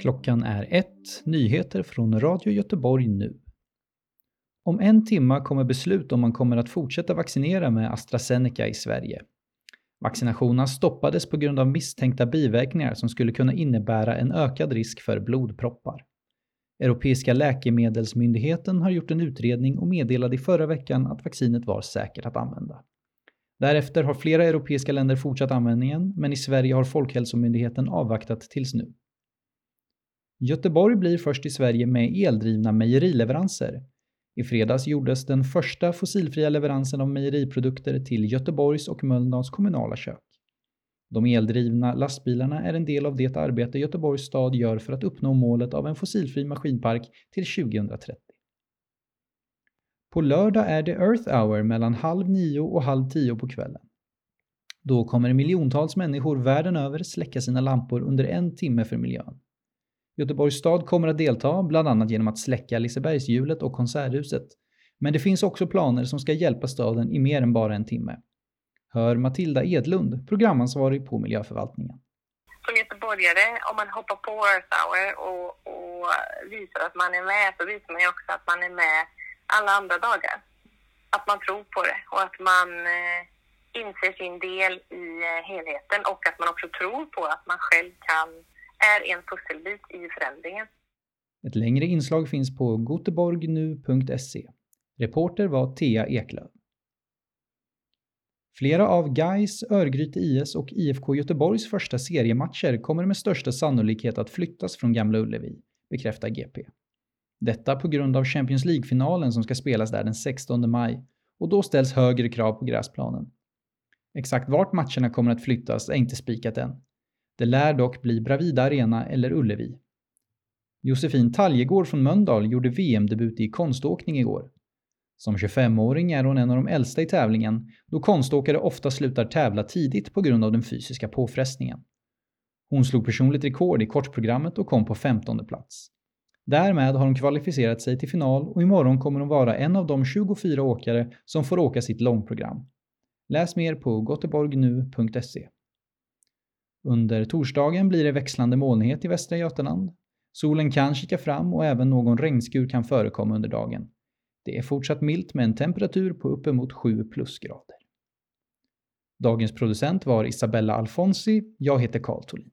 Klockan är 1, nyheter från Radio Göteborg nu. Om 1 timme kommer beslut om man kommer att fortsätta vaccinera med AstraZeneca i Sverige. Vaccinationerna stoppades på grund av misstänkta biverkningar som skulle kunna innebära en ökad risk för blodproppar. Europeiska läkemedelsmyndigheten har gjort en utredning och meddelade i förra veckan att vaccinet var säkert att använda. Därefter har flera europeiska länder fortsatt användningen, men i Sverige har Folkhälsomyndigheten avvaktat tills nu. Göteborg blir först i Sverige med eldrivna mejerileveranser. I fredags gjordes den första fossilfria leveransen av mejeriprodukter till Göteborgs och Mölndals kommunala kök. De eldrivna lastbilarna är en del av det arbete Göteborgs stad gör för att uppnå målet av en fossilfri maskinpark till 2030. På lördag är det Earth Hour mellan 8:30 och 9:30 på kvällen. Då kommer miljontals människor världen över släcka sina lampor under 1 timme för miljön. Göteborgs stad kommer att delta, bland annat genom att släcka Lisebergshjulet och Konserthuset. Men det finns också planer som ska hjälpa staden i mer än bara 1 timme. Hör Matilda Edlund, programansvarig på miljöförvaltningen. Som göteborgare, om man hoppar på Earth Hour och visar att man är med, så visar man ju också att man är med alla andra dagar. Att man tror på det och att man inser sin del i helheten och att man också tror på att man själv är en pusselbit i förändringen. Ett längre inslag finns på goteborgnu.se. Reporter var Thea Eklöf. Flera av Gais, Örgryte IS och IFK Göteborgs första seriematcher kommer med största sannolikhet att flyttas från Gamla Ullevi, bekräftar GP. Detta på grund av Champions League-finalen som ska spelas där den 16 maj och då ställs högre krav på gräsplanen. Exakt vart matcherna kommer att flyttas är inte spikat än. Det lär dock bli Bravida Arena eller Ullevi. Josefin Taljegård från Mölndal gjorde VM-debut i konståkning igår. Som 25-åring är hon en av de äldsta i tävlingen, då konståkare ofta slutar tävla tidigt på grund av den fysiska påfrestningen. Hon slog personligt rekord i kortprogrammet och kom på 15:e plats. Därmed har hon kvalificerat sig till final och imorgon kommer hon vara en av de 24 åkare som får åka sitt långprogram. Läs mer på goteborgnu.se. Under torsdagen blir det växlande molnighet i Västra Götaland. Solen kan kika fram och även någon regnskur kan förekomma under dagen. Det är fortsatt milt med en temperatur på uppemot 7 plusgrader. Dagens producent var Isabella Alfonsi, jag heter Carl Thulin.